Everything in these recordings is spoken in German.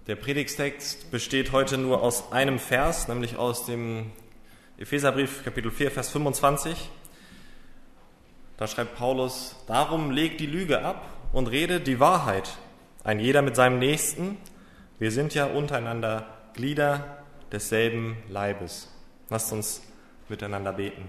Der Predigttext besteht heute nur aus einem Vers, nämlich aus dem Epheserbrief, Kapitel 4, Vers 25. Da schreibt Paulus: Darum legt die Lüge ab und redet die Wahrheit, ein jeder mit seinem Nächsten. Wir sind ja untereinander Glieder desselben Leibes. Lasst uns miteinander beten.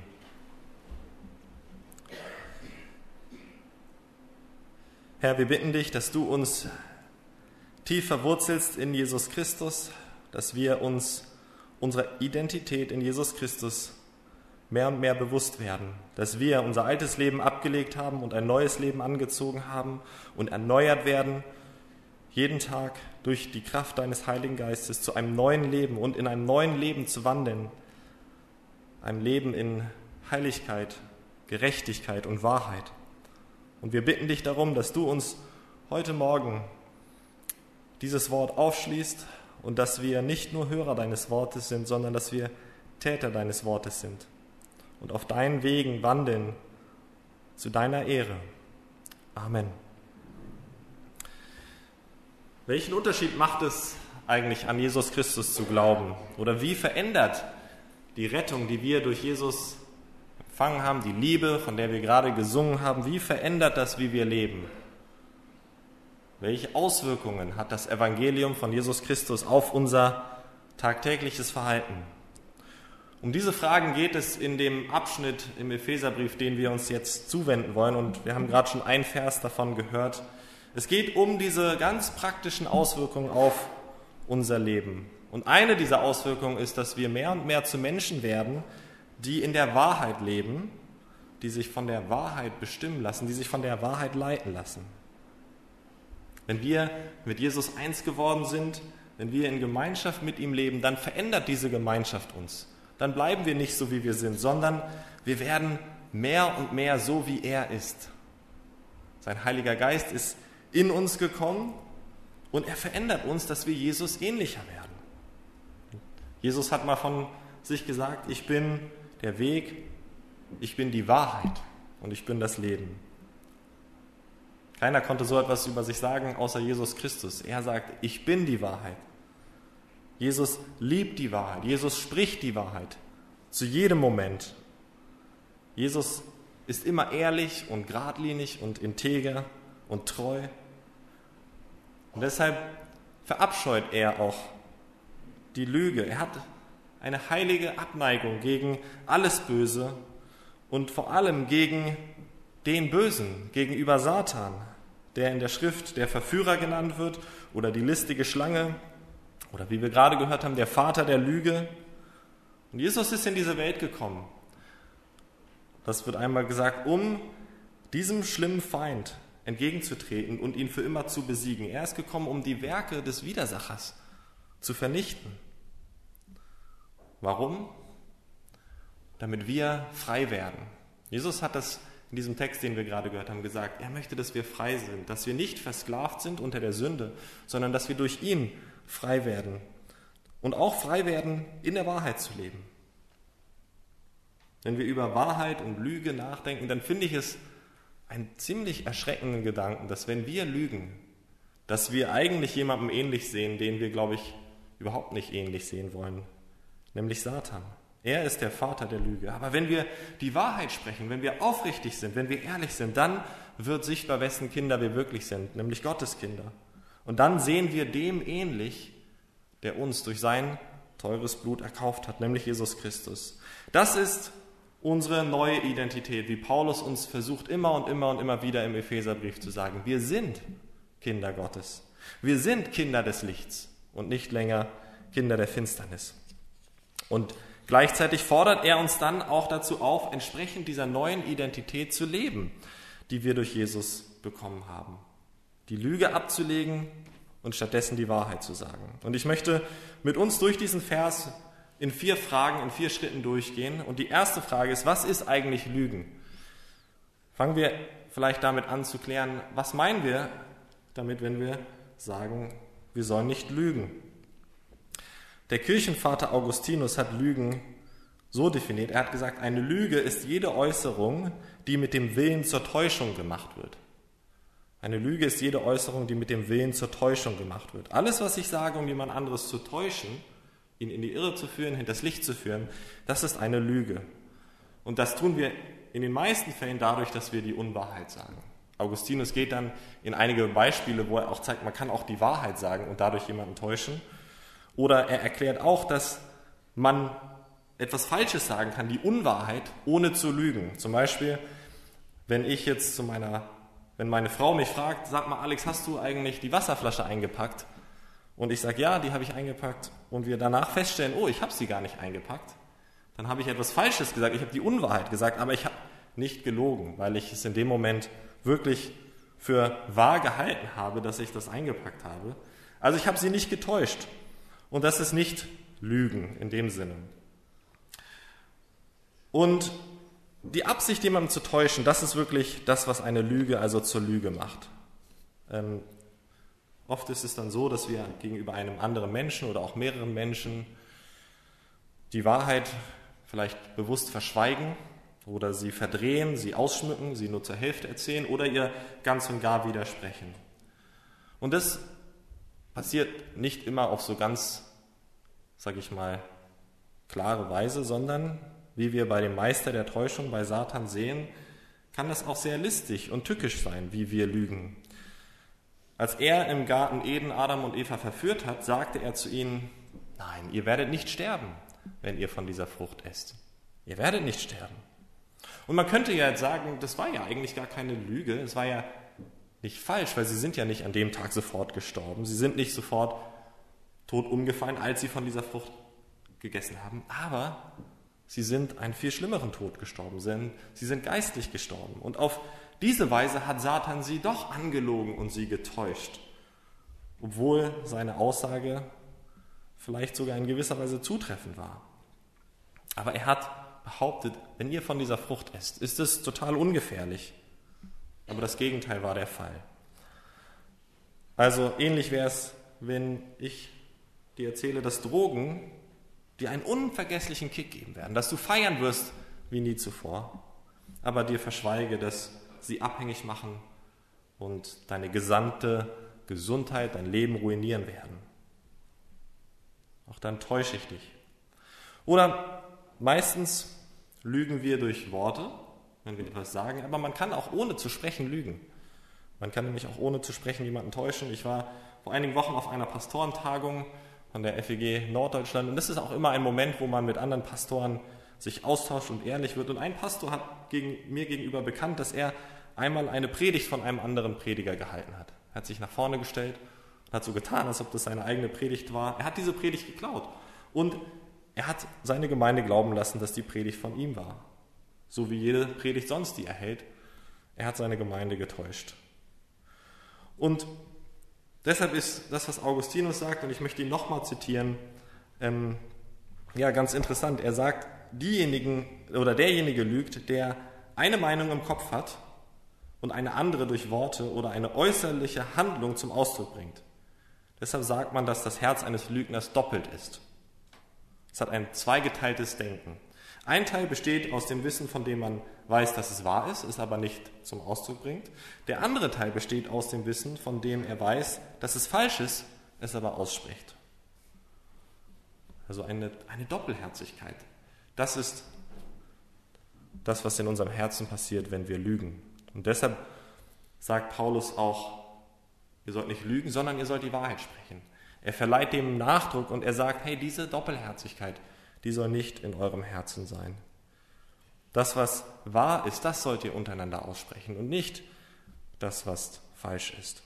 Herr, wir bitten dich, dass du uns tief verwurzelst in Jesus Christus, dass wir uns unserer Identität in Jesus Christus mehr und mehr bewusst werden, dass wir unser altes Leben abgelegt haben und ein neues Leben angezogen haben und erneuert werden, jeden Tag durch die Kraft deines Heiligen Geistes zu einem neuen Leben und in einem neuen Leben zu wandeln, einem Leben in Heiligkeit, Gerechtigkeit und Wahrheit. Und wir bitten dich darum, dass du uns heute Morgen dieses Wort aufschließt und dass wir nicht nur Hörer deines Wortes sind, sondern dass wir Täter deines Wortes sind und auf deinen Wegen wandeln zu deiner Ehre. Amen. Welchen Unterschied macht es eigentlich, an Jesus Christus zu glauben? Oder wie verändert die Rettung, die wir durch Jesus empfangen haben, die Liebe, von der wir gerade gesungen haben, wie verändert das, wie wir leben? Welche Auswirkungen hat das Evangelium von Jesus Christus auf unser tagtägliches Verhalten? Um diese Fragen geht es in dem Abschnitt im Epheserbrief, den wir uns jetzt zuwenden wollen. Und wir haben gerade schon einen Vers davon gehört. Es geht um diese ganz praktischen Auswirkungen auf unser Leben. Und eine dieser Auswirkungen ist, dass wir mehr und mehr zu Menschen werden, die in der Wahrheit leben, die sich von der Wahrheit bestimmen lassen, die sich von der Wahrheit leiten lassen. Wenn wir mit Jesus eins geworden sind, wenn wir in Gemeinschaft mit ihm leben, dann verändert diese Gemeinschaft uns. Dann bleiben wir nicht so, wie wir sind, sondern wir werden mehr und mehr so, wie er ist. Sein Heiliger Geist ist in uns gekommen und er verändert uns, dass wir Jesus ähnlicher werden. Jesus hat mal von sich gesagt: Ich bin der Weg, ich bin die Wahrheit und ich bin das Leben. Keiner konnte so etwas über sich sagen, außer Jesus Christus. Er sagt: Ich bin die Wahrheit. Jesus liebt die Wahrheit. Jesus spricht die Wahrheit zu jedem Moment. Jesus ist immer ehrlich und geradlinig und integer und treu. Und deshalb verabscheut er auch die Lüge. Er hat eine heilige Abneigung gegen alles Böse und vor allem gegen den Bösen, gegenüber Satan, der in der Schrift der Verführer genannt wird oder die listige Schlange oder wie wir gerade gehört haben, der Vater der Lüge. Und Jesus ist in diese Welt gekommen. Das wird einmal gesagt, um diesem schlimmen Feind entgegenzutreten und ihn für immer zu besiegen. Er ist gekommen, um die Werke des Widersachers zu vernichten. Warum? Damit wir frei werden. Jesus hat das in diesem Text, den wir gerade gehört haben, gesagt. Er möchte, dass wir frei sind, dass wir nicht versklavt sind unter der Sünde, sondern dass wir durch ihn frei werden und auch frei werden, in der Wahrheit zu leben. Wenn wir über Wahrheit und Lüge nachdenken, dann finde ich es einen ziemlich erschreckenden Gedanken, dass wenn wir lügen, dass wir eigentlich jemandem ähnlich sehen, den wir, glaube ich, überhaupt nicht ähnlich sehen wollen, nämlich Satan. Er ist der Vater der Lüge. Aber wenn wir die Wahrheit sprechen, wenn wir aufrichtig sind, wenn wir ehrlich sind, dann wird sichtbar, wessen Kinder wir wirklich sind, nämlich Gottes Kinder. Und dann sehen wir dem ähnlich, der uns durch sein teures Blut erkauft hat, nämlich Jesus Christus. Das ist unsere neue Identität, wie Paulus uns versucht, immer und immer und immer wieder im Epheserbrief zu sagen. Wir sind Kinder Gottes. Wir sind Kinder des Lichts und nicht länger Kinder der Finsternis. Und gleichzeitig fordert er uns dann auch dazu auf, entsprechend dieser neuen Identität zu leben, die wir durch Jesus bekommen haben. Die Lüge abzulegen und stattdessen die Wahrheit zu sagen. Und ich möchte mit uns durch diesen Vers in 4 Fragen, in 4 Schritten durchgehen. Und die erste Frage ist: Was ist eigentlich Lügen? Fangen wir vielleicht damit an zu klären, was meinen wir damit, wenn wir sagen, wir sollen nicht lügen. Der Kirchenvater Augustinus hat Lügen so definiert. Er hat gesagt, eine Lüge ist jede Äußerung, die mit dem Willen zur Täuschung gemacht wird. Eine Lüge ist jede Äußerung, die mit dem Willen zur Täuschung gemacht wird. Alles, was ich sage, um jemand anderes zu täuschen, ihn in die Irre zu führen, hinters Licht zu führen, das ist eine Lüge. Und das tun wir in den meisten Fällen dadurch, dass wir die Unwahrheit sagen. Augustinus geht dann in einige Beispiele, wo er auch zeigt, man kann auch die Wahrheit sagen und dadurch jemanden täuschen. Oder er erklärt auch, dass man etwas Falsches sagen kann, die Unwahrheit, ohne zu lügen. Zum Beispiel, wenn meine Frau mich fragt, sag mal Alex, hast du eigentlich die Wasserflasche eingepackt? Und ich sage, ja, die habe ich eingepackt. Und wir danach feststellen, oh, ich habe sie gar nicht eingepackt. Dann habe ich etwas Falsches gesagt, ich habe die Unwahrheit gesagt, aber ich habe nicht gelogen, weil ich es in dem Moment wirklich für wahr gehalten habe, dass ich das eingepackt habe. Also ich habe sie nicht getäuscht. Und das ist nicht Lügen in dem Sinne. Und die Absicht, jemanden zu täuschen, das ist wirklich das, was eine Lüge also zur Lüge macht. Oft ist es dann so, dass wir gegenüber einem anderen Menschen oder auch mehreren Menschen die Wahrheit vielleicht bewusst verschweigen oder sie verdrehen, sie ausschmücken, sie nur zur Hälfte erzählen oder ihr ganz und gar widersprechen. Und das passiert nicht immer auf so ganz, sage ich mal, klare Weise, sondern, wie wir bei dem Meister der Täuschung, bei Satan sehen, kann das auch sehr listig und tückisch sein, wie wir lügen. Als er im Garten Eden Adam und Eva verführt hat, sagte er zu ihnen, nein, ihr werdet nicht sterben, wenn ihr von dieser Frucht esst. Ihr werdet nicht sterben. Und man könnte ja jetzt sagen, das war ja eigentlich gar keine Lüge, es war ja nicht falsch, weil sie sind ja nicht an dem Tag sofort gestorben, sie sind nicht sofort tot umgefallen, als sie von dieser Frucht gegessen haben, aber sie sind einen viel schlimmeren Tod gestorben, sie sind geistlich gestorben. Und auf diese Weise hat Satan sie doch angelogen und sie getäuscht, obwohl seine Aussage vielleicht sogar in gewisser Weise zutreffend war. Aber er hat behauptet, wenn ihr von dieser Frucht esst, ist es total ungefährlich. Aber das Gegenteil war der Fall. Also ähnlich wäre es, wenn ich dir erzähle, dass Drogen dir einen unvergesslichen Kick geben werden, dass du feiern wirst wie nie zuvor, aber dir verschweige, dass sie abhängig machen und deine gesamte Gesundheit, dein Leben ruinieren werden. Auch dann täusche ich dich. Oder meistens lügen wir durch Worte, wenn wir etwas sagen, aber man kann auch ohne zu sprechen lügen. Man kann nämlich auch ohne zu sprechen jemanden täuschen. Ich war vor einigen Wochen auf einer Pastorentagung von der FEG Norddeutschland und das ist auch immer ein Moment, wo man mit anderen Pastoren sich austauscht und ehrlich wird. Und ein Pastor hat mir gegenüber bekannt, dass er einmal eine Predigt von einem anderen Prediger gehalten hat. Er hat sich nach vorne gestellt und hat so getan, als ob das seine eigene Predigt war. Er hat diese Predigt geklaut und er hat seine Gemeinde glauben lassen, dass die Predigt von ihm war. So wie jede Predigt sonst, die er hält. Er hat seine Gemeinde getäuscht. Und deshalb ist das, was Augustinus sagt, und ich möchte ihn nochmal zitieren, ganz interessant. Er sagt, derjenige lügt, der eine Meinung im Kopf hat und eine andere durch Worte oder eine äußerliche Handlung zum Ausdruck bringt. Deshalb sagt man, dass das Herz eines Lügners doppelt ist. Es hat ein zweigeteiltes Denken. Ein Teil besteht aus dem Wissen, von dem man weiß, dass es wahr ist, es aber nicht zum Ausdruck bringt. Der andere Teil besteht aus dem Wissen, von dem er weiß, dass es falsch ist, es aber ausspricht. Also eine Doppelherzigkeit. Das ist das, was in unserem Herzen passiert, wenn wir lügen. Und deshalb sagt Paulus auch, ihr sollt nicht lügen, sondern ihr sollt die Wahrheit sprechen. Er verleiht dem Nachdruck und er sagt, hey, diese Doppelherzigkeit, die soll nicht in eurem Herzen sein. Das, was wahr ist, das sollt ihr untereinander aussprechen und nicht das, was falsch ist.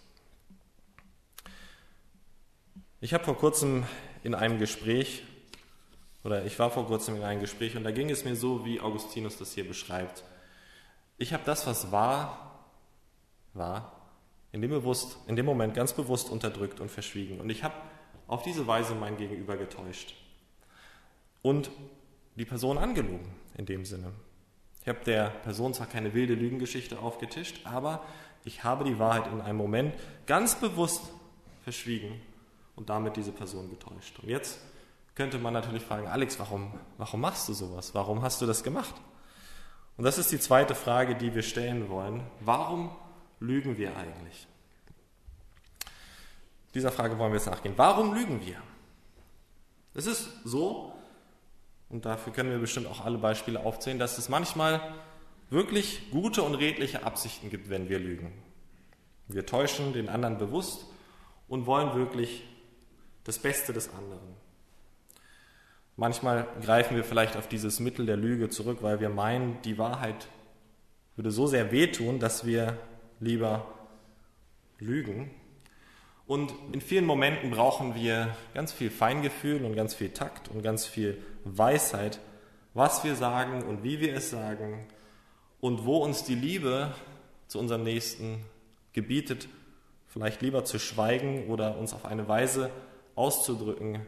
Ich war vor kurzem in einem Gespräch und da ging es mir so, wie Augustinus das hier beschreibt. Ich habe das, was wahr war, in dem Moment ganz bewusst unterdrückt und verschwiegen. Und ich habe auf diese Weise mein Gegenüber getäuscht. Und die Person angelogen, in dem Sinne. Ich habe der Person zwar keine wilde Lügengeschichte aufgetischt, aber ich habe die Wahrheit in einem Moment ganz bewusst verschwiegen und damit diese Person getäuscht. Und jetzt könnte man natürlich fragen, Alex, warum machst du sowas? Warum hast du das gemacht? Und das ist die zweite Frage, die wir stellen wollen. Warum lügen wir eigentlich? Dieser Frage wollen wir jetzt nachgehen. Warum lügen wir? Es ist so, und dafür können wir bestimmt auch alle Beispiele aufzählen, dass es manchmal wirklich gute und redliche Absichten gibt, wenn wir lügen. Wir täuschen den anderen bewusst und wollen wirklich das Beste des anderen. Manchmal greifen wir vielleicht auf dieses Mittel der Lüge zurück, weil wir meinen, die Wahrheit würde so sehr wehtun, dass wir lieber lügen. Und in vielen Momenten brauchen wir ganz viel Feingefühl und ganz viel Takt und ganz viel Weisheit, was wir sagen und wie wir es sagen und wo uns die Liebe zu unserem Nächsten gebietet, vielleicht lieber zu schweigen oder uns auf eine Weise auszudrücken,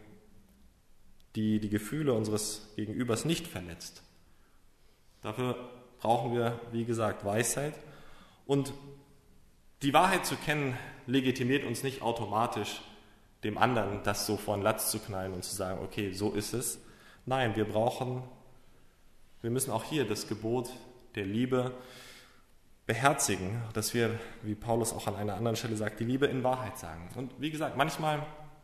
die die Gefühle unseres Gegenübers nicht verletzt. Dafür brauchen wir, wie gesagt, Weisheit. Und die Wahrheit zu kennen, legitimiert uns nicht automatisch, dem anderen das so vor den Latz zu knallen und zu sagen, okay, so ist es. Nein, wir müssen auch hier das Gebot der Liebe beherzigen, dass wir, wie Paulus auch an einer anderen Stelle sagt, die Liebe in Wahrheit sagen. Und wie gesagt, manchmal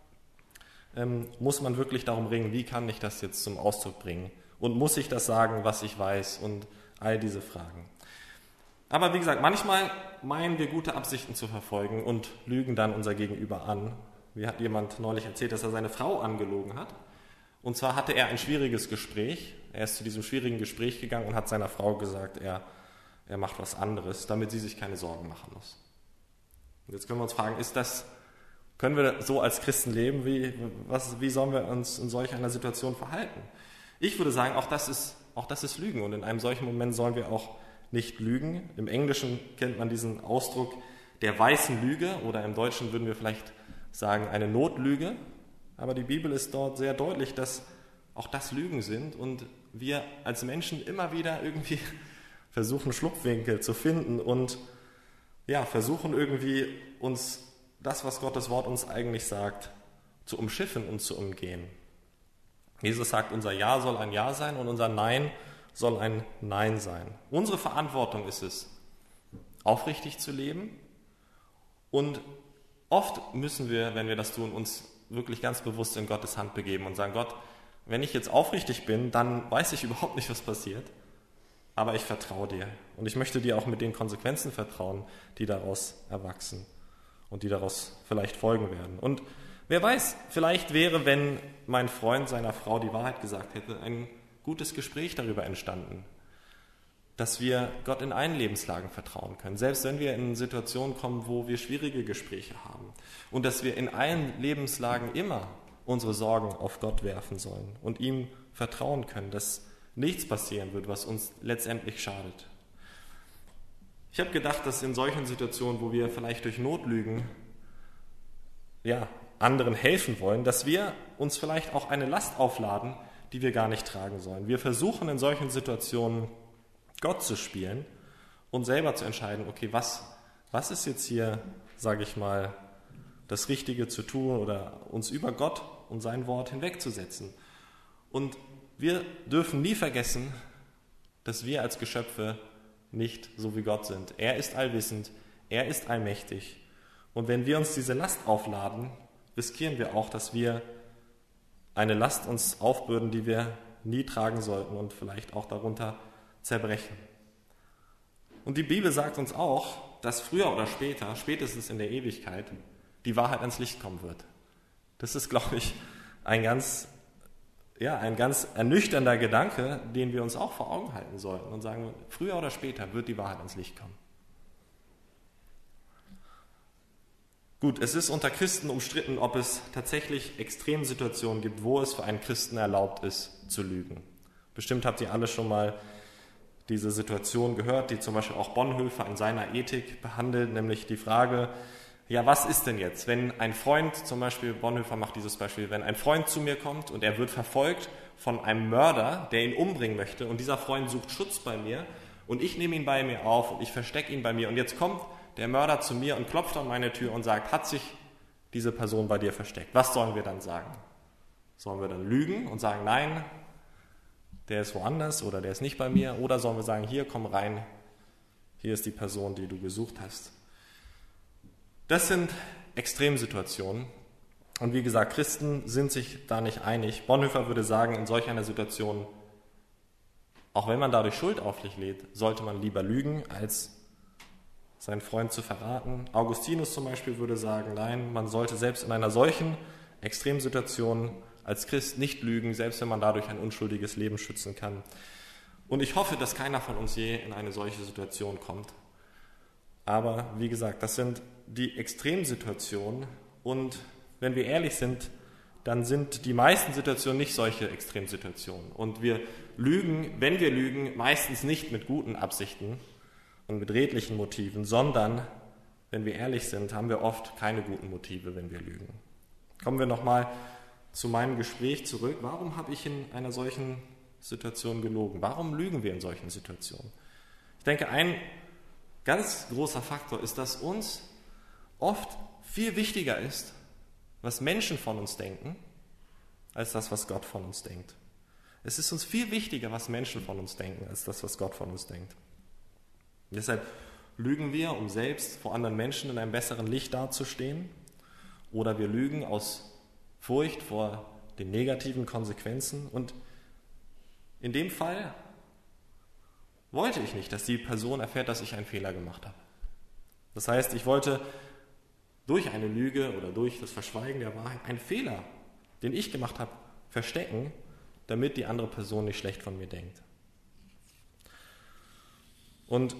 muss man wirklich darum ringen, wie kann ich das jetzt zum Ausdruck bringen? Und muss ich das sagen, was ich weiß? Und all diese Fragen. Aber wie gesagt, manchmal meinen wir gute Absichten zu verfolgen und lügen dann unser Gegenüber an. Mir hat jemand neulich erzählt, dass er seine Frau angelogen hat. Und zwar hatte er ein schwieriges Gespräch. Er ist zu diesem schwierigen Gespräch gegangen und hat seiner Frau gesagt, er macht was anderes, damit sie sich keine Sorgen machen muss. Und jetzt können wir uns fragen, können wir so als Christen leben? Wie sollen wir uns in solch einer Situation verhalten? Ich würde sagen, auch das ist Lügen. Und in einem solchen Moment sollen wir auch nicht lügen. Im Englischen kennt man diesen Ausdruck der weißen Lüge oder im Deutschen würden wir vielleicht sagen eine Notlüge. Aber die Bibel ist dort sehr deutlich, dass auch das Lügen sind und wir als Menschen immer wieder irgendwie versuchen, Schlupfwinkel zu finden und versuchen irgendwie uns das, was Gottes Wort uns eigentlich sagt, zu umschiffen und zu umgehen. Jesus sagt, unser Ja soll ein Ja sein und unser Nein soll ein Nein sein. Unsere Verantwortung ist es, aufrichtig zu leben und oft müssen wir, wenn wir das tun, uns wirklich ganz bewusst in Gottes Hand begeben und sagen, Gott, wenn ich jetzt aufrichtig bin, dann weiß ich überhaupt nicht, was passiert, aber ich vertraue dir und ich möchte dir auch mit den Konsequenzen vertrauen, die daraus erwachsen und die daraus vielleicht folgen werden. Und wer weiß, vielleicht wäre, wenn mein Freund seiner Frau die Wahrheit gesagt hätte, ein gutes Gespräch darüber entstanden, dass wir Gott in allen Lebenslagen vertrauen können, selbst wenn wir in Situationen kommen, wo wir schwierige Gespräche haben und dass wir in allen Lebenslagen immer unsere Sorgen auf Gott werfen sollen und ihm vertrauen können, dass nichts passieren wird, was uns letztendlich schadet. Ich habe gedacht, dass in solchen Situationen, wo wir vielleicht durch Notlügen anderen helfen wollen, dass wir uns vielleicht auch eine Last aufladen, die wir gar nicht tragen sollen. Wir versuchen in solchen Situationen Gott zu spielen und selber zu entscheiden, okay, was ist jetzt hier, sage ich mal, das Richtige zu tun oder uns über Gott und sein Wort hinwegzusetzen. Und wir dürfen nie vergessen, dass wir als Geschöpfe nicht so wie Gott sind. Er ist allwissend, er ist allmächtig. Und wenn wir uns diese Last aufladen, riskieren wir auch, dass wir eine Last uns aufbürden, die wir nie tragen sollten und vielleicht auch darunter zerbrechen. Und die Bibel sagt uns auch, dass früher oder später, spätestens in der Ewigkeit, die Wahrheit ans Licht kommen wird. Das ist, glaube ich, ein ganz ernüchternder Gedanke, den wir uns auch vor Augen halten sollten und sagen, früher oder später wird die Wahrheit ans Licht kommen. Gut, es ist unter Christen umstritten, ob es tatsächlich Extremsituationen gibt, wo es für einen Christen erlaubt ist, zu lügen. Bestimmt habt ihr alle schon mal diese Situation gehört, die zum Beispiel auch Bonhoeffer in seiner Ethik behandelt, nämlich die Frage, was ist denn jetzt, wenn ein Freund, zum Beispiel Bonhoeffer macht dieses Beispiel, wenn ein Freund zu mir kommt und er wird verfolgt von einem Mörder, der ihn umbringen möchte und dieser Freund sucht Schutz bei mir und ich nehme ihn bei mir auf und ich verstecke ihn bei mir und jetzt kommt der Mörder zu mir und klopft an meine Tür und sagt, hat sich diese Person bei dir versteckt? Was sollen wir dann sagen? Sollen wir dann lügen und sagen, nein, der ist woanders oder der ist nicht bei mir? Oder sollen wir sagen, hier, komm rein, hier ist die Person, die du gesucht hast? Das sind Extremsituationen. Und wie gesagt, Christen sind sich da nicht einig. Bonhoeffer würde sagen, in solch einer Situation, auch wenn man dadurch Schuld auf sich lädt, sollte man lieber lügen, als seinen Freund zu verraten. Augustinus zum Beispiel würde sagen, nein, man sollte selbst in einer solchen Extremsituation als Christ nicht lügen, selbst wenn man dadurch ein unschuldiges Leben schützen kann. Und ich hoffe, dass keiner von uns je in eine solche Situation kommt. Aber wie gesagt, das sind die Extremsituationen. Und wenn wir ehrlich sind, dann sind die meisten Situationen nicht solche Extremsituationen. Und wir lügen, wenn wir lügen, meistens nicht mit guten Absichten und mit redlichen Motiven, sondern, wenn wir ehrlich sind, haben wir oft keine guten Motive, wenn wir lügen. Kommen wir nochmal zu meinem Gespräch zurück. Warum habe ich in einer solchen Situation gelogen? Warum lügen wir in solchen Situationen? Ich denke, ein ganz großer Faktor ist, dass uns oft viel wichtiger ist, was Menschen von uns denken, als das, was Gott von uns denkt. Es ist uns viel wichtiger, was Menschen von uns denken, als das, was Gott von uns denkt. Und deshalb lügen wir, um selbst vor anderen Menschen in einem besseren Licht dazustehen, oder wir lügen aus Furcht vor den negativen Konsequenzen. Und in dem Fall wollte ich nicht, dass die Person erfährt, dass ich einen Fehler gemacht habe. Das heißt, ich wollte durch eine Lüge oder durch das Verschweigen der Wahrheit einen Fehler, den ich gemacht habe, verstecken, damit die andere Person nicht schlecht von mir denkt. Und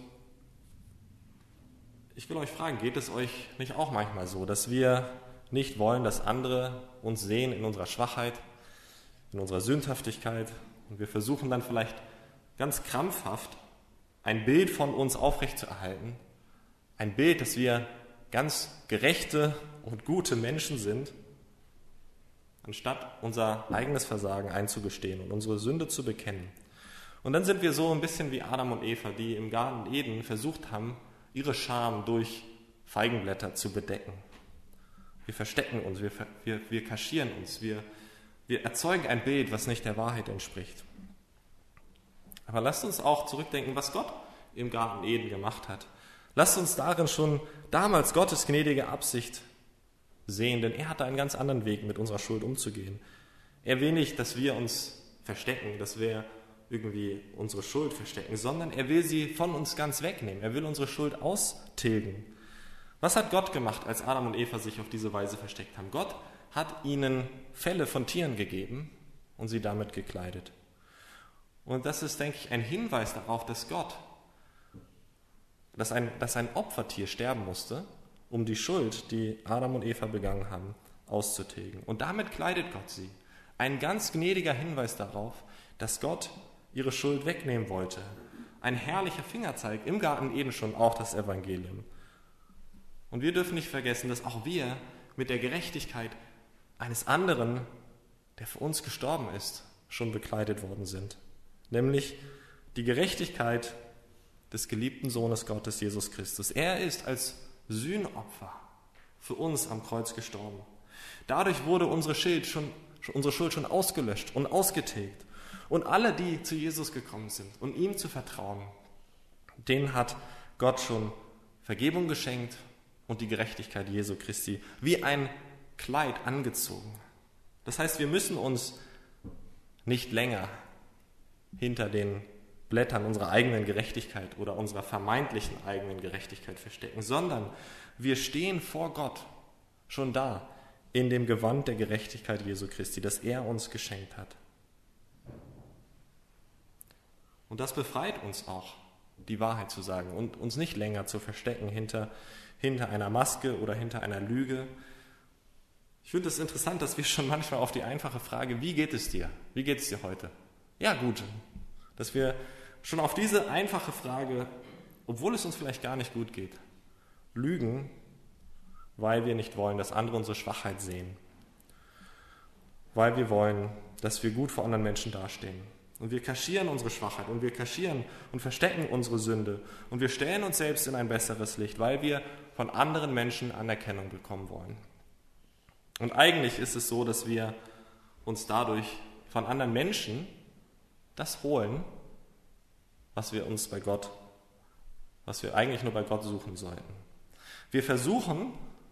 ich will euch fragen, geht es euch nicht auch manchmal so, dass wir nicht wollen, dass andere uns sehen in unserer Schwachheit, in unserer Sündhaftigkeit, und wir versuchen dann vielleicht ganz krampfhaft ein Bild von uns aufrechtzuerhalten, ein Bild, dass wir ganz gerechte und gute Menschen sind, anstatt unser eigenes Versagen einzugestehen und unsere Sünde zu bekennen. Und dann sind wir so ein bisschen wie Adam und Eva, die im Garten Eden versucht haben, ihre Scham durch Feigenblätter zu bedecken. Wir verstecken uns, wir kaschieren uns, wir erzeugen ein Bild, was nicht der Wahrheit entspricht. Aber lasst uns auch zurückdenken, was Gott im Garten Eden gemacht hat. Lasst uns darin schon damals Gottes gnädige Absicht sehen, denn er hatte einen ganz anderen Weg, mit unserer Schuld umzugehen. Er will nicht, dass wir uns verstecken, dass wir irgendwie unsere Schuld verstecken, sondern er will sie von uns ganz wegnehmen. Er will unsere Schuld austilgen. Was hat Gott gemacht, als Adam und Eva sich auf diese Weise versteckt haben? Gott hat ihnen Felle von Tieren gegeben und sie damit gekleidet. Und das ist, denke ich, ein Hinweis darauf, dass ein Opfertier sterben musste, um die Schuld, die Adam und Eva begangen haben, auszutilgen. Und damit kleidet Gott sie. Ein ganz gnädiger Hinweis darauf, dass Gott ihre Schuld wegnehmen wollte. Ein herrlicher Fingerzeig, im Garten Eden schon auch das Evangelium. Und wir dürfen nicht vergessen, dass auch wir mit der Gerechtigkeit eines anderen, der für uns gestorben ist, schon bekleidet worden sind. Nämlich die Gerechtigkeit des geliebten Sohnes Gottes, Jesus Christus. Er ist als Sühnopfer für uns am Kreuz gestorben. Dadurch wurde unsere Schuld schon ausgelöscht und ausgetilgt. Und alle, die zu Jesus gekommen sind und ihm zu vertrauen, denen hat Gott schon Vergebung geschenkt und die Gerechtigkeit Jesu Christi wie ein Kleid angezogen. Das heißt, wir müssen uns nicht länger hinter den Blättern unserer eigenen Gerechtigkeit oder unserer vermeintlichen eigenen Gerechtigkeit verstecken, sondern wir stehen vor Gott schon da in dem Gewand der Gerechtigkeit Jesu Christi, das er uns geschenkt hat. Und das befreit uns auch, die Wahrheit zu sagen und uns nicht länger zu verstecken hinter einer Maske oder hinter einer Lüge. Ich finde es interessant, dass wir schon manchmal auf die einfache Frage, wie geht es dir? Wie geht es dir heute? Ja, gut. Dass wir schon auf diese einfache Frage, obwohl es uns vielleicht gar nicht gut geht, lügen, weil wir nicht wollen, dass andere unsere Schwachheit sehen. Weil wir wollen, dass wir gut vor anderen Menschen dastehen. Und wir kaschieren unsere Schwachheit und wir kaschieren und verstecken unsere Sünde und wir stellen uns selbst in ein besseres Licht, weil wir von anderen Menschen Anerkennung bekommen wollen. Und eigentlich ist es so, dass wir uns dadurch von anderen Menschen das holen, was wir eigentlich nur bei Gott suchen sollten. Wir versuchen,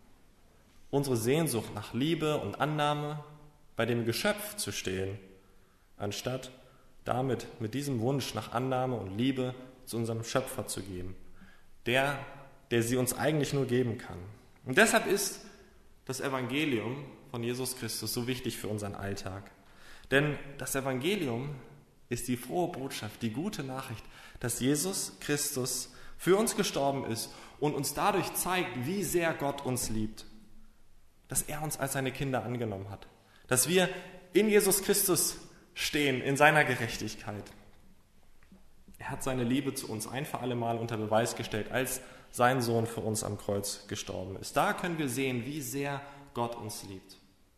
unsere Sehnsucht nach Liebe und Annahme bei dem Geschöpf zu stehen, anstatt mit diesem Wunsch nach Annahme und Liebe zu unserem Schöpfer zu geben, der sie uns eigentlich nur geben kann. Und deshalb ist das Evangelium von Jesus Christus so wichtig für unseren Alltag. Denn das Evangelium ist die frohe Botschaft, die gute Nachricht, dass Jesus Christus für uns gestorben ist und uns dadurch zeigt, wie sehr Gott uns liebt. Dass er uns als seine Kinder angenommen hat. Dass wir in Jesus Christus stehen, in seiner Gerechtigkeit. Er hat seine Liebe zu uns ein für alle Mal unter Beweis gestellt, als sein Sohn für uns am Kreuz gestorben ist. Da können wir sehen, wie sehr Gott uns liebt.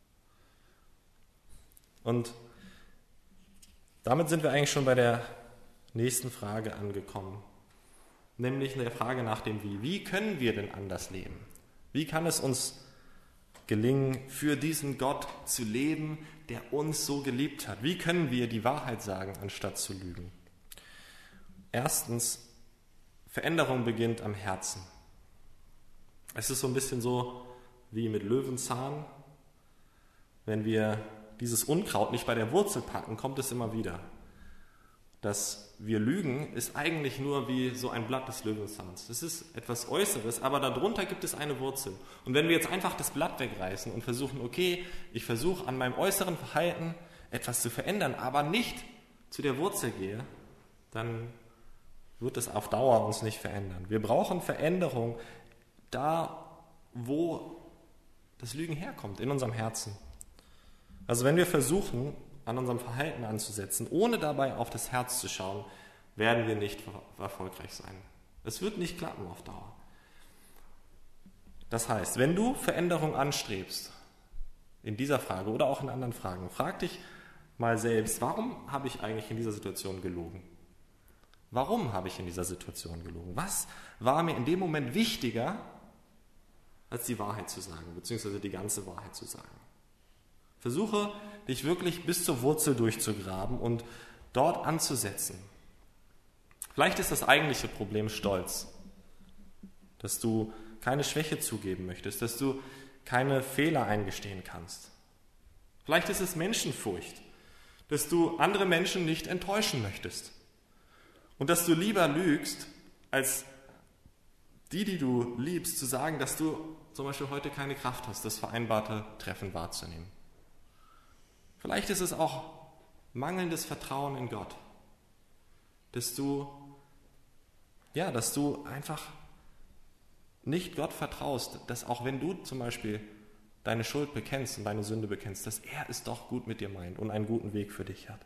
Und damit sind wir eigentlich schon bei der nächsten Frage angekommen. Nämlich der Frage nach dem Wie. Wie können wir denn anders leben? Wie kann es uns gelingen, für diesen Gott zu leben, der uns so geliebt hat? Wie können wir die Wahrheit sagen, anstatt zu lügen? Erstens, Veränderung beginnt am Herzen. Es ist so ein bisschen so wie mit Löwenzahn. Wenn wir dieses Unkraut nicht bei der Wurzel packen, kommt es immer wieder. Dass wir lügen, ist eigentlich nur wie so ein Blatt des Löwenzahns. Das ist etwas Äußeres, aber darunter gibt es eine Wurzel. Und wenn wir jetzt einfach das Blatt wegreißen und versuchen, okay, ich versuche an meinem äußeren Verhalten etwas zu verändern, aber nicht zu der Wurzel gehe, dann wird es auf Dauer uns nicht verändern. Wir brauchen Veränderung da, wo das Lügen herkommt, in unserem Herzen. Also wenn wir versuchen, an unserem Verhalten anzusetzen, ohne dabei auf das Herz zu schauen, werden wir nicht erfolgreich sein. Es wird nicht klappen auf Dauer. Das heißt, wenn du Veränderung anstrebst, in dieser Frage oder auch in anderen Fragen, frag dich mal selbst, warum habe ich eigentlich in dieser Situation gelogen? Warum habe ich in dieser Situation gelogen? Was war mir in dem Moment wichtiger, als die Wahrheit zu sagen, beziehungsweise die ganze Wahrheit zu sagen? Versuche, dich wirklich bis zur Wurzel durchzugraben und dort anzusetzen. Vielleicht ist das eigentliche Problem Stolz, dass du keine Schwäche zugeben möchtest, dass du keine Fehler eingestehen kannst. Vielleicht ist es Menschenfurcht, dass du andere Menschen nicht enttäuschen möchtest und dass du lieber lügst, als die du liebst, zu sagen, dass du zum Beispiel heute keine Kraft hast, das vereinbarte Treffen wahrzunehmen. Vielleicht ist es auch mangelndes Vertrauen in Gott, dass du einfach nicht Gott vertraust, dass auch wenn du zum Beispiel deine Schuld bekennst und deine Sünde bekennst, dass er es doch gut mit dir meint und einen guten Weg für dich hat.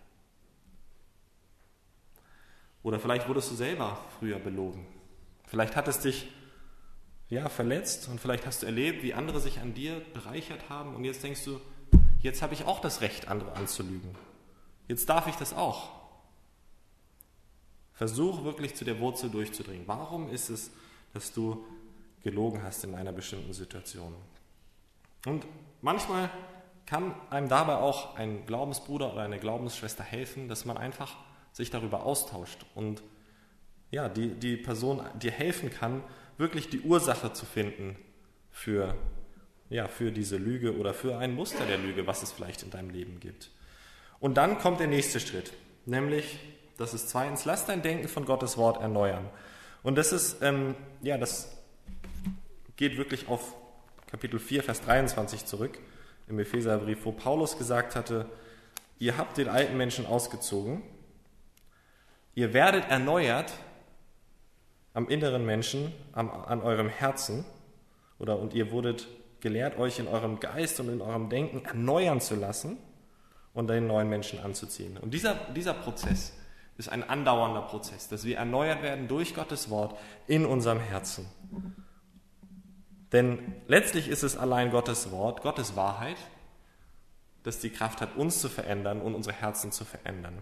Oder vielleicht wurdest du selber früher belogen. Vielleicht hat es dich verletzt und vielleicht hast du erlebt, wie andere sich an dir bereichert haben und jetzt denkst du, jetzt habe ich auch das Recht, andere anzulügen. Jetzt darf ich das auch. Versuch wirklich zu der Wurzel durchzudringen. Warum ist es, dass du gelogen hast in einer bestimmten Situation? Und manchmal kann einem dabei auch ein Glaubensbruder oder eine Glaubensschwester helfen, dass man einfach sich darüber austauscht und die Person dir helfen kann, wirklich die Ursache zu finden für diese Lüge oder für ein Muster der Lüge, was es vielleicht in deinem Leben gibt. Und dann kommt der nächste Schritt, nämlich, das ist zweitens, lass dein Denken von Gottes Wort erneuern. Und das ist, das geht wirklich auf Kapitel 4, Vers 23 zurück, im Epheserbrief, wo Paulus gesagt hatte, ihr habt den alten Menschen ausgezogen, ihr werdet erneuert am inneren Menschen, an eurem Herzen, und ihr wurdet gelehrt, euch in eurem Geist und in eurem Denken erneuern zu lassen und den neuen Menschen anzuziehen. Und dieser Prozess ist ein andauernder Prozess, dass wir erneuert werden durch Gottes Wort in unserem Herzen. Denn letztlich ist es allein Gottes Wort, Gottes Wahrheit, das die Kraft hat, uns zu verändern und unsere Herzen zu verändern.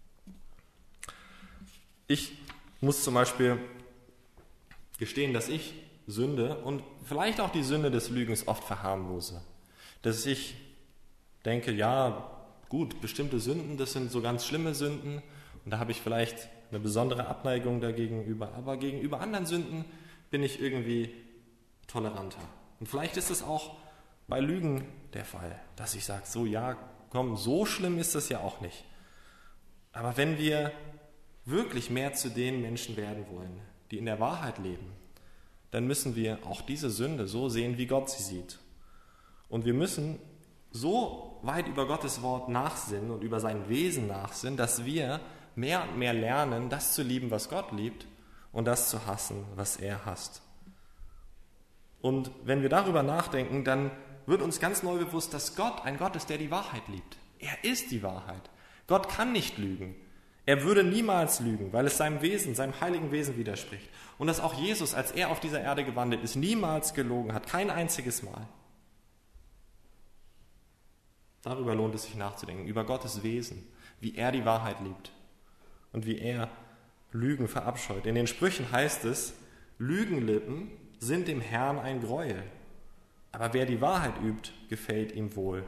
Ich muss zum Beispiel gestehen, dass ich Sünde und vielleicht auch die Sünde des Lügens oft verharmlose. Dass ich denke, bestimmte Sünden, das sind so ganz schlimme Sünden und da habe ich vielleicht eine besondere Abneigung dagegenüber, aber gegenüber anderen Sünden bin ich irgendwie toleranter. Und vielleicht ist es auch bei Lügen der Fall, dass ich sage, so ja, komm, so schlimm ist das ja auch nicht. Aber wenn wir wirklich mehr zu den Menschen werden wollen, die in der Wahrheit leben, dann müssen wir auch diese Sünde so sehen, wie Gott sie sieht. Und wir müssen so weit über Gottes Wort nachsinnen und über sein Wesen nachsinnen, dass wir mehr und mehr lernen, das zu lieben, was Gott liebt, und das zu hassen, was er hasst. Und wenn wir darüber nachdenken, dann wird uns ganz neu bewusst, dass Gott ein Gott ist, der die Wahrheit liebt. Er ist die Wahrheit. Gott kann nicht lügen. Er würde niemals lügen, weil es seinem Wesen, seinem heiligen Wesen widerspricht. Und dass auch Jesus, als er auf dieser Erde gewandelt ist, niemals gelogen hat, kein einziges Mal. Darüber lohnt es sich nachzudenken, über Gottes Wesen, wie er die Wahrheit liebt und wie er Lügen verabscheut. In den Sprüchen heißt es, Lügenlippen sind dem Herrn ein Greuel, aber wer die Wahrheit übt, gefällt ihm wohl.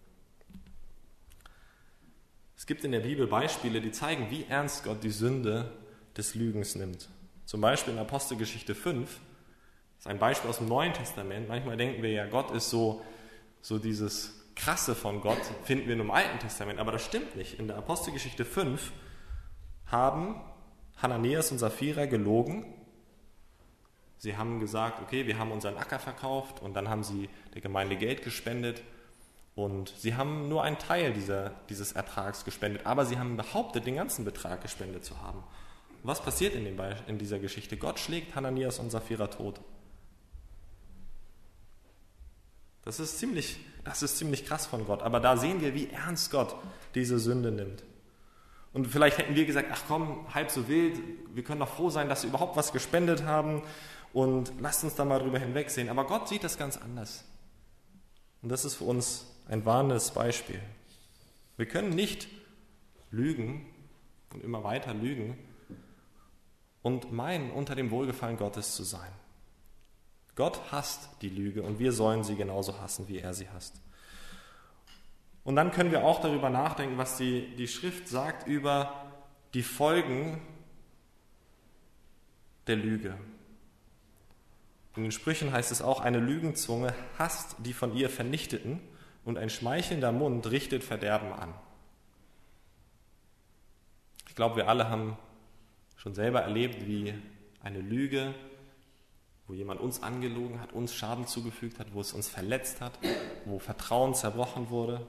Es gibt in der Bibel Beispiele, die zeigen, wie ernst Gott die Sünde des Lügens nimmt. Zum Beispiel in Apostelgeschichte 5, das ist ein Beispiel aus dem Neuen Testament. Manchmal denken wir ja, Gott ist so dieses Krasse von Gott, finden wir nur im Alten Testament, aber das stimmt nicht. In der Apostelgeschichte 5 haben Hananias und Sapphira gelogen. Sie haben gesagt, okay, wir haben unseren Acker verkauft und dann haben sie der Gemeinde Geld gespendet und sie haben nur einen Teil dieses Ertrags gespendet, aber sie haben behauptet, den ganzen Betrag gespendet zu haben. Und was passiert in dieser Geschichte? Gott schlägt Hananias und Sapphira tot. Das ist ziemlich krass von Gott, aber da sehen wir, wie ernst Gott diese Sünde nimmt. Und vielleicht hätten wir gesagt, ach komm, halb so wild, wir können doch froh sein, dass wir überhaupt was gespendet haben und lasst uns da mal drüber hinwegsehen. Aber Gott sieht das ganz anders. Und das ist für uns ein warnendes Beispiel. Wir können nicht lügen und immer weiter lügen und meinen, unter dem Wohlgefallen Gottes zu sein. Gott hasst die Lüge und wir sollen sie genauso hassen, wie er sie hasst. Und dann können wir auch darüber nachdenken, was die Schrift sagt über die Folgen der Lüge. In den Sprüchen heißt es auch, eine Lügenzunge hasst die von ihr Vernichteten und ein schmeichelnder Mund richtet Verderben an. Ich glaube, wir alle haben schon selber erlebt, wie eine Lüge, wo jemand uns angelogen hat, uns Schaden zugefügt hat, wo es uns verletzt hat, wo Vertrauen zerbrochen wurde.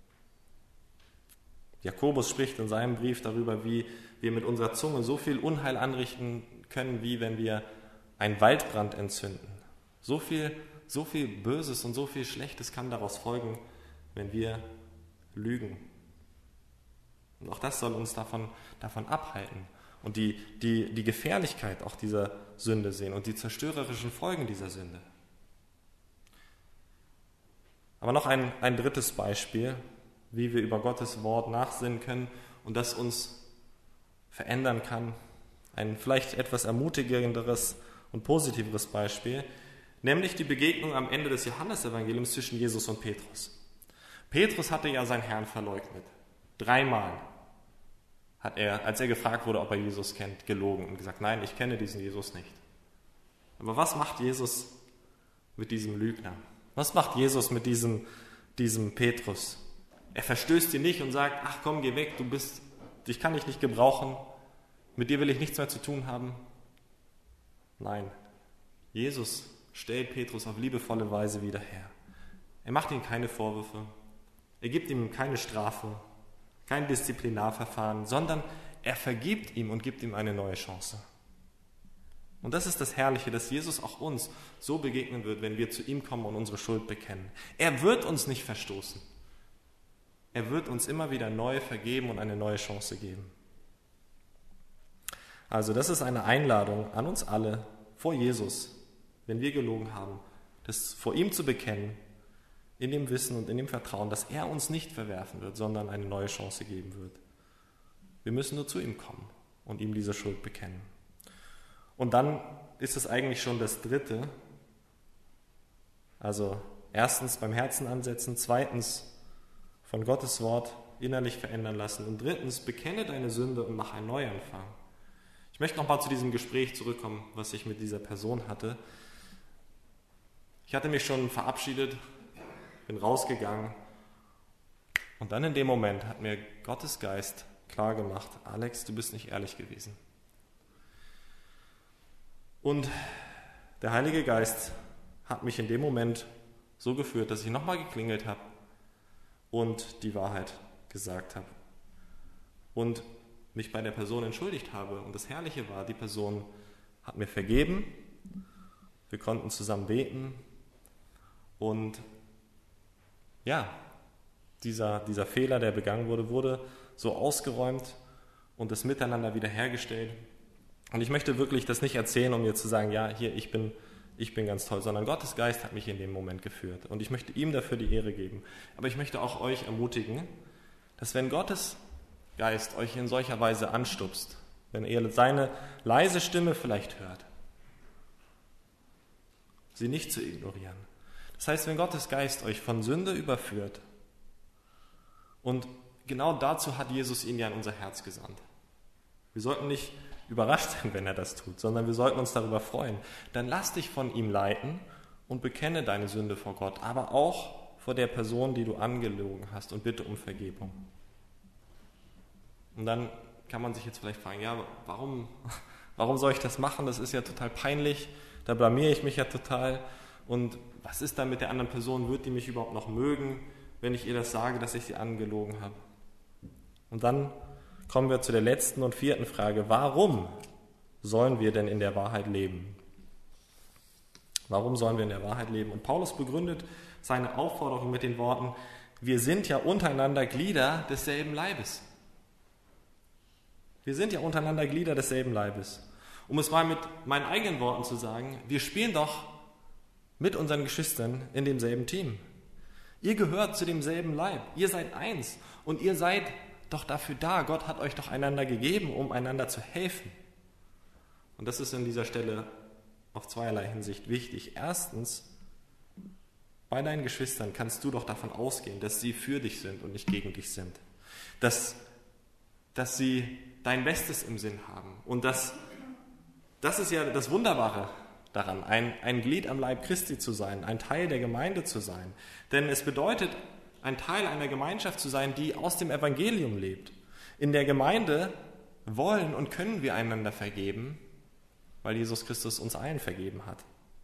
Jakobus spricht in seinem Brief darüber, wie wir mit unserer Zunge so viel Unheil anrichten können, wie wenn wir einen Waldbrand entzünden. So viel Böses und so viel Schlechtes kann daraus folgen, wenn wir lügen. Und auch das soll uns davon abhalten und die Gefährlichkeit auch dieser Sünde sehen und die zerstörerischen Folgen dieser Sünde. Aber noch ein drittes Beispiel, wie wir über Gottes Wort nachsinnen können und das uns verändern kann. Ein vielleicht etwas ermutigenderes und positiveres Beispiel, nämlich die Begegnung am Ende des Johannesevangeliums zwischen Jesus und Petrus. Petrus hatte ja seinen Herrn verleugnet. 3-mal hat er, als er gefragt wurde, ob er Jesus kennt, gelogen und gesagt, nein, ich kenne diesen Jesus nicht. Aber was macht Jesus mit diesem Lügner? Was macht Jesus mit diesem Petrus? Er verstößt ihn nicht und sagt, ach komm, geh weg, ich kann dich nicht gebrauchen, mit dir will ich nichts mehr zu tun haben. Nein, Jesus stellt Petrus auf liebevolle Weise wieder her. Er macht ihm keine Vorwürfe, er gibt ihm keine Strafe, kein Disziplinarverfahren, sondern er vergibt ihm und gibt ihm eine neue Chance. Und das ist das Herrliche, dass Jesus auch uns so begegnen wird, wenn wir zu ihm kommen und unsere Schuld bekennen. Er wird uns nicht verstoßen. Er wird uns immer wieder neu vergeben und eine neue Chance geben. Also das ist eine Einladung an uns alle vor Jesus, wenn wir gelogen haben, das vor ihm zu bekennen, in dem Wissen und in dem Vertrauen, dass er uns nicht verwerfen wird, sondern eine neue Chance geben wird. Wir müssen nur zu ihm kommen und ihm diese Schuld bekennen. Und dann ist es eigentlich schon das Dritte. Also erstens beim Herzen ansetzen, zweitens von Gottes Wort innerlich verändern lassen und drittens bekenne deine Sünde und mach einen Neuanfang. Ich möchte nochmal zu diesem Gespräch zurückkommen, was ich mit dieser Person hatte. Ich hatte mich schon verabschiedet bin rausgegangen und dann in dem Moment hat mir Gottes Geist klar gemacht, Alex, du bist nicht ehrlich gewesen. Und der Heilige Geist hat mich in dem Moment so geführt, dass ich nochmal geklingelt habe und die Wahrheit gesagt habe und mich bei der Person entschuldigt habe. Und das Herrliche war, die Person hat mir vergeben, wir konnten zusammen beten und ja, dieser Fehler, der begangen wurde so ausgeräumt und das Miteinander wiederhergestellt. Und ich möchte wirklich das nicht erzählen, um mir zu sagen, ja, hier, ich bin ganz toll, sondern Gottes Geist hat mich in dem Moment geführt. Und ich möchte ihm dafür die Ehre geben. Aber ich möchte auch euch ermutigen, dass wenn Gottes Geist euch in solcher Weise anstupst, wenn ihr seine leise Stimme vielleicht hört, sie nicht zu ignorieren. Das heißt, wenn Gottes Geist euch von Sünde überführt, und genau dazu hat Jesus ihn ja in unser Herz gesandt. Wir sollten nicht überrascht sein, wenn er das tut, sondern wir sollten uns darüber freuen. Dann lass dich von ihm leiten und bekenne deine Sünde vor Gott, aber auch vor der Person, die du angelogen hast, und bitte um Vergebung. Und dann kann man sich jetzt vielleicht fragen, ja, warum soll ich das machen? Das ist ja total peinlich, da blamiere ich mich ja total. Und was ist dann mit der anderen Person? Wird die mich überhaupt noch mögen, wenn ich ihr das sage, dass ich sie angelogen habe? Und dann kommen wir zu der letzten und vierten Frage. Warum sollen wir denn in der Wahrheit leben? Warum sollen wir in der Wahrheit leben? Und Paulus begründet seine Aufforderung mit den Worten, wir sind ja untereinander Glieder desselben Leibes. Wir sind ja untereinander Glieder desselben Leibes. Um es mal mit meinen eigenen Worten zu sagen, wir spielen doch mit unseren Geschwistern in demselben Team. Ihr gehört zu demselben Leib, ihr seid eins und ihr seid doch dafür da. Gott hat euch doch einander gegeben, um einander zu helfen. Und das ist an dieser Stelle auf zweierlei Hinsicht wichtig. Erstens, bei deinen Geschwistern kannst du doch davon ausgehen, dass sie für dich sind und nicht gegen dich sind. Dass sie dein Bestes im Sinn haben. Und das ist ja das Wunderbare daran, ein Glied am Leib Christi zu sein, ein Teil der Gemeinde zu sein. Denn es bedeutet, ein Teil einer Gemeinschaft zu sein, die aus dem Evangelium lebt. In der Gemeinde wollen und können wir einander vergeben, weil Jesus Christus uns allen vergeben hat.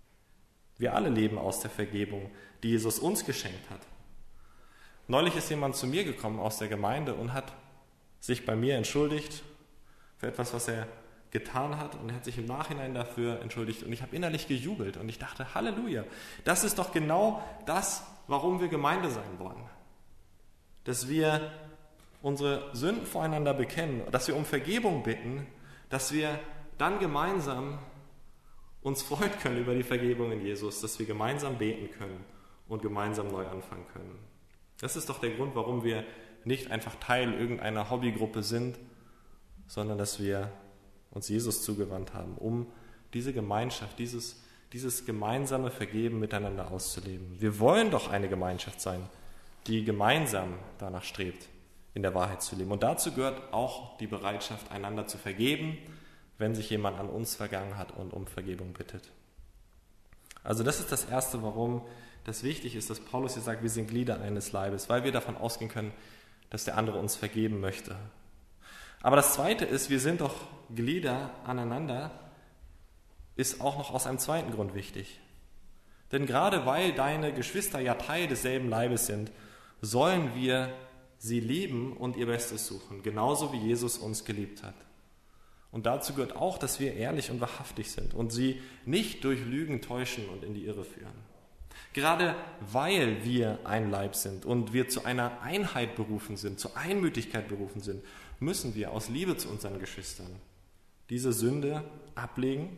Wir alle leben aus der Vergebung, die Jesus uns geschenkt hat. Neulich ist jemand zu mir gekommen aus der Gemeinde und hat sich bei mir entschuldigt für etwas, was er getan hat, und er hat sich im Nachhinein dafür entschuldigt und ich habe innerlich gejubelt und ich dachte, Halleluja, das ist doch genau das, warum wir Gemeinde sein wollen. Dass wir unsere Sünden voreinander bekennen, dass wir um Vergebung bitten, dass wir dann gemeinsam uns freuen können über die Vergebung in Jesus, dass wir gemeinsam beten können und gemeinsam neu anfangen können. Das ist doch der Grund, warum wir nicht einfach Teil irgendeiner Hobbygruppe sind, sondern dass wir uns Jesus zugewandt haben, um diese Gemeinschaft, dieses gemeinsame Vergeben miteinander auszuleben. Wir wollen doch eine Gemeinschaft sein, die gemeinsam danach strebt, in der Wahrheit zu leben. Und dazu gehört auch die Bereitschaft, einander zu vergeben, wenn sich jemand an uns vergangen hat und um Vergebung bittet. Also das ist das Erste, warum das wichtig ist, dass Paulus hier sagt, wir sind Glieder eines Leibes, weil wir davon ausgehen können, dass der andere uns vergeben möchte. Aber das Zweite ist, wir sind doch Glieder aneinander, ist auch noch aus einem zweiten Grund wichtig. Denn gerade weil deine Geschwister ja Teil desselben Leibes sind, sollen wir sie lieben und ihr Bestes suchen, genauso wie Jesus uns geliebt hat. Und dazu gehört auch, dass wir ehrlich und wahrhaftig sind und sie nicht durch Lügen täuschen und in die Irre führen. Gerade weil wir ein Leib sind und wir zu einer Einheit berufen sind, zur Einmütigkeit berufen sind, müssen wir aus Liebe zu unseren Geschwistern diese Sünde ablegen,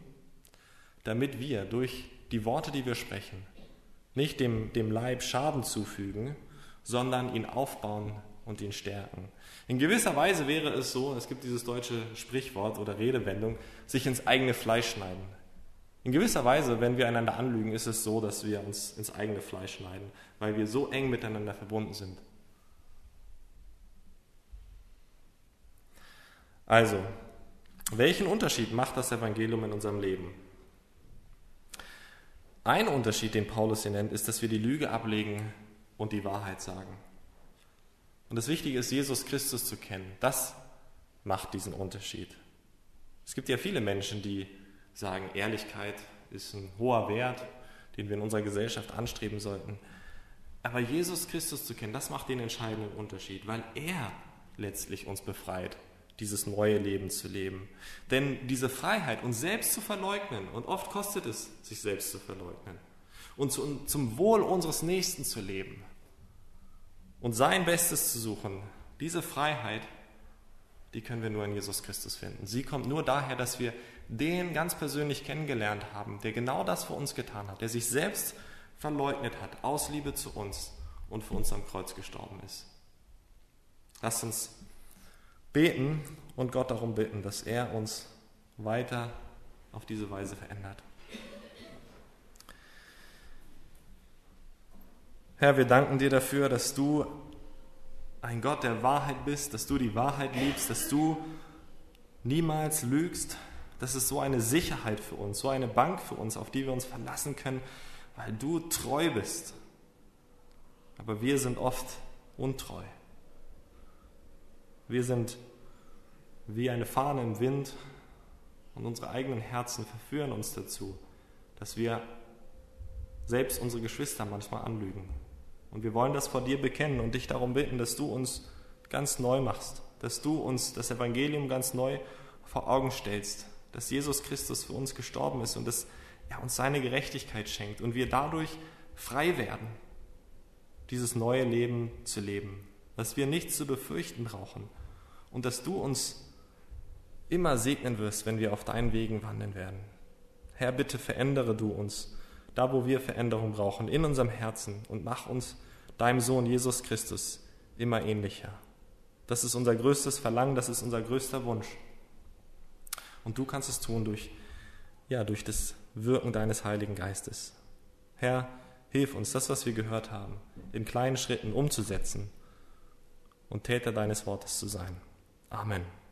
damit wir durch die Worte, die wir sprechen, nicht dem Leib Schaden zufügen, sondern ihn aufbauen und ihn stärken. In gewisser Weise wäre es so, es gibt dieses deutsche Sprichwort oder Redewendung, sich ins eigene Fleisch schneiden. In gewisser Weise, wenn wir einander anlügen, ist es so, dass wir uns ins eigene Fleisch schneiden, weil wir so eng miteinander verbunden sind. Also, welchen Unterschied macht das Evangelium in unserem Leben? Ein Unterschied, den Paulus hier nennt, ist, dass wir die Lüge ablegen, und die Wahrheit sagen. Und das Wichtige ist, Jesus Christus zu kennen. Das macht diesen Unterschied. Es gibt ja viele Menschen, die sagen, Ehrlichkeit ist ein hoher Wert, den wir in unserer Gesellschaft anstreben sollten. Aber Jesus Christus zu kennen, das macht den entscheidenden Unterschied, weil er letztlich uns befreit, dieses neue Leben zu leben. Denn diese Freiheit, uns selbst zu verleugnen, und oft kostet es, sich selbst zu verleugnen, und zum Wohl unseres Nächsten zu leben und sein Bestes zu suchen, diese Freiheit, die können wir nur in Jesus Christus finden. Sie kommt nur daher, dass wir den ganz persönlich kennengelernt haben, der genau das für uns getan hat, der sich selbst verleugnet hat, aus Liebe zu uns und für uns am Kreuz gestorben ist. Lasst uns beten und Gott darum bitten, dass er uns weiter auf diese Weise verändert. Herr, wir danken dir dafür, dass du ein Gott der Wahrheit bist, dass du die Wahrheit liebst, dass du niemals lügst. Das ist so eine Sicherheit für uns, so eine Bank für uns, auf die wir uns verlassen können, weil du treu bist. Aber wir sind oft untreu. Wir sind wie eine Fahne im Wind und unsere eigenen Herzen verführen uns dazu, dass wir selbst unsere Geschwister manchmal anlügen. Und wir wollen das vor dir bekennen und dich darum bitten, dass du uns ganz neu machst, dass du uns das Evangelium ganz neu vor Augen stellst, dass Jesus Christus für uns gestorben ist und dass er uns seine Gerechtigkeit schenkt und wir dadurch frei werden, dieses neue Leben zu leben, dass wir nichts zu befürchten brauchen und dass du uns immer segnen wirst, wenn wir auf deinen Wegen wandeln werden. Herr, bitte verändere du uns, da wo wir Veränderung brauchen, in unserem Herzen und mach uns deinem Sohn Jesus Christus immer ähnlicher. Das ist unser größtes Verlangen, das ist unser größter Wunsch. Und du kannst es tun durch das Wirken deines Heiligen Geistes. Herr, hilf uns, das, was wir gehört haben, in kleinen Schritten umzusetzen und Täter deines Wortes zu sein. Amen.